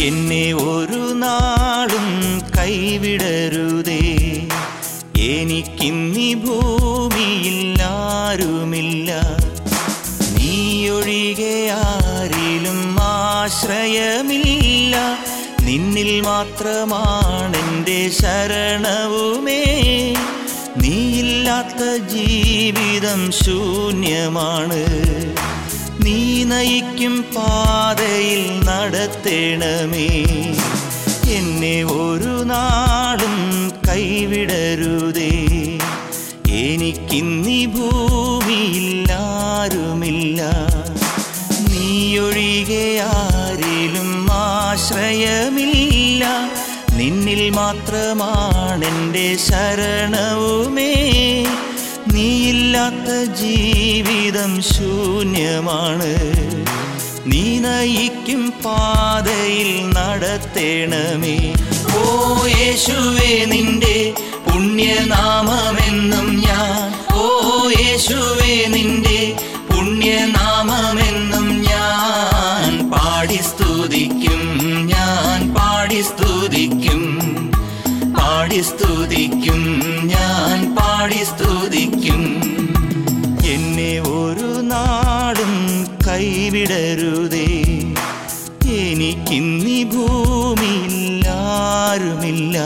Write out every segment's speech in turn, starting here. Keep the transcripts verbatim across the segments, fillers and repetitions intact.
എന്നെ ഒരു നാളും കൈവിടരുതേ. എനിക്കിന്നീ ഭൂമിയിൽ ആരുമില്ല, നീയൊഴികെ ആരിലും ആശ്രയമില്ല. നിന്നിൽ മാത്രമാണെൻ്റെ ശരണവുമേ. നീയില്ലാത്ത ജീവിതം ശൂന്യമാണ്. നീ നയിക്കും പാതയിൽ നടത്തേണമേ. എന്നെ ഒരു നാളും കൈവിടരുതേ. എനിക്കിന്നീ ഭൂമിയിൽ ആരുമില്ല, നീയൊഴികെ ആരിലും ആശ്രയമില്ല. നിന്നിൽ മാത്രമാണെൻ്റെ ശരണവുമേ. നീയില്ലാത്ത ജീവിതം ശൂന്യമാണ്. നീ നയിക്കും പാതയിൽ നടത്തേണമേ. ഓ യേശുവേ, നിന്റെ പുണ്യനാമമെന്നും ഞാൻ, ഓ യേശുവേ, നിന്റെ പുണ്യനാമമെന്നും ഞാൻ പാടി സ്തുതിക്കും, ഞാൻ പാടി സ്തുതിക്കും, പാടി സ്തുതിക്കും, ഞാൻ പാടി സ്തുതിക്കും. എന്നെ ഒരു നാളും കൈവിടരുതേ. എനിക്കിന്നീ ഭൂമിയിൽ ആരുമില്ല.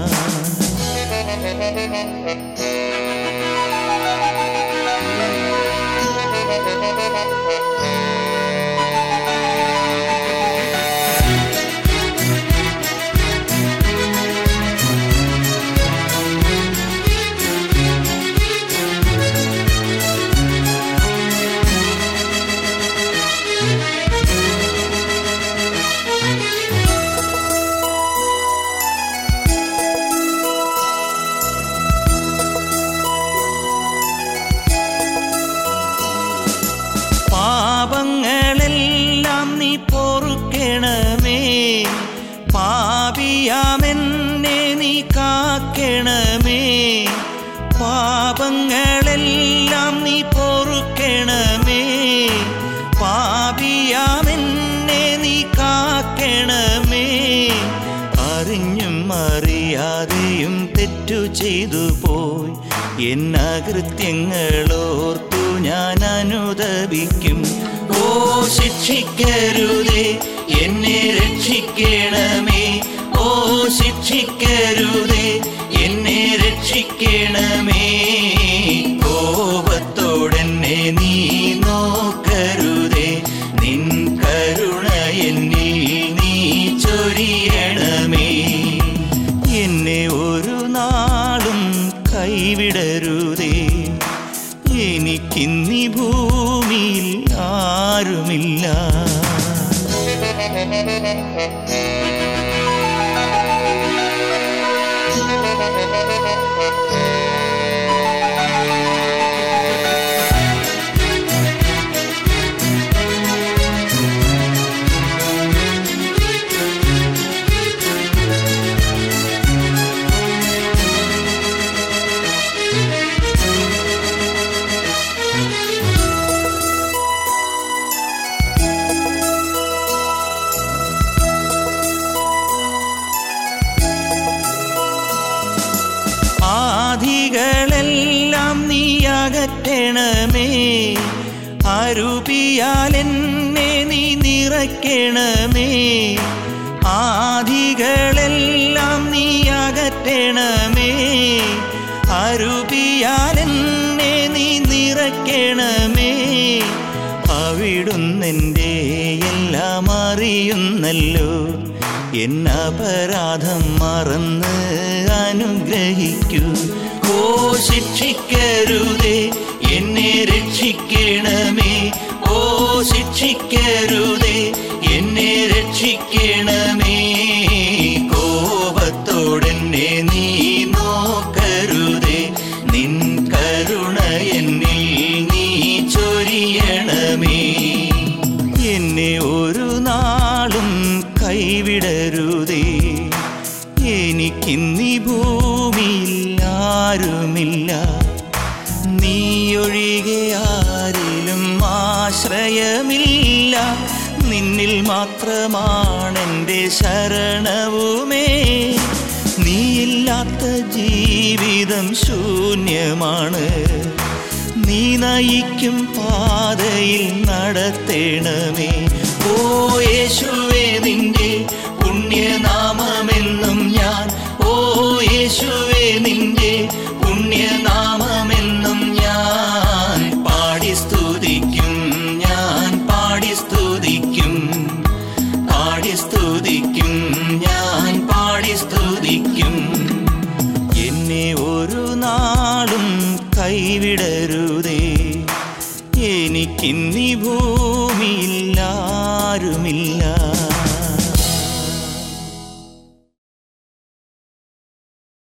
പാപങ്ങളെല്ലാം നീ പൊറുക്കണമേ. പാപിയാമെന്നെ നീ കാക്കണമേ. പാപങ്ങളെല്ലാം നീ പൊറുക്കണമേ. പാപിയാമെന്നെ നീ കാക്കണമേ. അറിഞ്ഞും അറിയാതെയും തെറ്റു ചെയ്തു പോയി എന്നകൃത്യങ്ങളോർത്തു ഞാൻ അനുതപിക്കും. ഓ ശിക്ഷിക്കരുതേ, എന്നെ രക്ഷിക്കണമേ. ഓ ശിക്ഷിക്കരുതേ, എന്നെ രക്ഷിക്കണമേ. കോപത്തോടെന്നെ നീ നോക്കരുതേ. നിൻ കരുണ എന്നിൽ നീ ചൊരിയണമേ. എന്നെ ഒരു നാളും കൈവിടരുതേ. എനിക്കിന്നീ ഭൂമിയിൽ ആരുമില്ല. ആധികളെല്ലാം നീ അകറ്റണമേ. അരൂപിയാൽ എന്നെ നീ നിറയ്ക്കണമേ. ആധികളെല്ലാം നീ അകറ്റണമേ. അരൂപിയാൽ എന്നെ നീ നിറയ്ക്കണമേ. അവിടുന്നെൻ്റെ എല്ലാം അറിയുന്നല്ലോ. എന്നപരാധം മറന്ന് അനുഗ്രഹിക്കൂ. ഓ ശിക്ഷിക്കരുതേ, എന്നെ രക്ഷിക്കണമേ. ഓ ശിക്ഷിക്കരുതേ, എന്നെ രക്ഷിക്കണമേ. കോപത്തോടെന്നെ നീ നോക്കരുതേ. നിൻ കരുണ എന്നിൽ നീ ചൊരിയണമേ. എന്നെ ഒരു നാളും കൈവിടരുതേ. എനിക്കിന്നീ ഭൂമിയിൽ ആരുമില്ല, നീയൊഴികെ ആരിലും ആശ്രയമില്ല. നിൻ നിന്നിൽ മാത്രമാണെൻ്റെ ശരണവുമേ. നീയില്ലാത്ത ജീവിതം ശൂന്യമാണ്. നീ നയിക്കും പാതയിൽ നടത്തേണമേ. ഓ യേശുവേ നിന്റെ പുണ്യനാമമെന്നും ഞാൻ, ഓ യേശുവേ നിന്റെ പുണ്യനാമമെന്നും ഞാൻ പാടി സ്തുതിക്കും, ഞാൻ പാടി സ്തുതിക്കും, പാടി സ്തുതിക്കും, ഞാൻ പാടി സ്തുതിക്കും. എന്നെ ഒരു നാളും കൈവിടരുതേ, എനിക്കിന്നീ ഭൂമിയിൽ ആരുമില്ല.